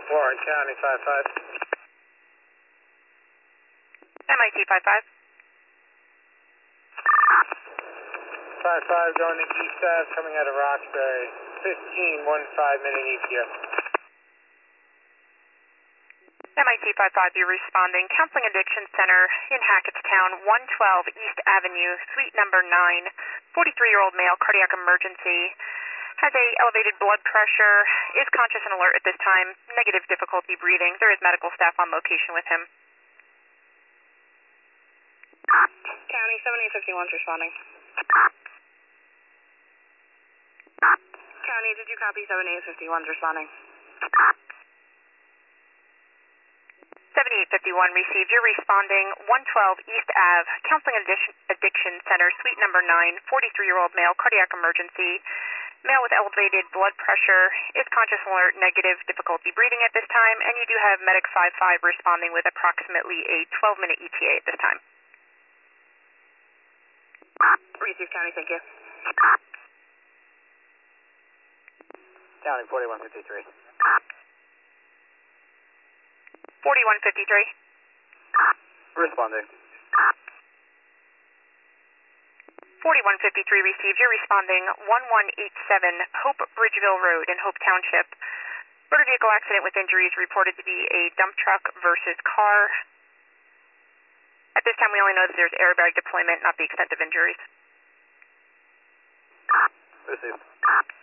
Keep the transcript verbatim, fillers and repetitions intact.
Warren County, five five. M I T five five. five five going to East Ave, coming out of Roxbury. fifteen, one five minute E T A. M I T five five, you're responding. Counseling Addiction Center in Hackettstown, one twelve East Avenue, suite number nine. forty-three-year-old male, cardiac emergency. Has a elevated blood pressure, is conscious and alert at this time, negative difficulty breathing. There is medical staff on location with him. County, seven eight five one's responding. County, did you copy seven eight five one's responding? seventy-eight fifty-one received. You're responding. one twelve East Ave, Counseling Addiction, Addiction Center, suite number nine. forty-three-year-old male, cardiac emergency. Male with elevated blood pressure, is conscious and alert, negative difficulty breathing at this time, and you do have Medic five five responding with approximately a twelve minute E T A at this time. Receive, County, thank you. County, forty-one fifty-three. forty-one fifty-three. Responding. forty-one fifty-three received. You're responding. one one eight seven Hope Bridgeville Road in Hope Township. Motor vehicle accident with injuries reported to be a dump truck versus car. At this time, we only know that there's airbag deployment, not the extent of injuries. Received.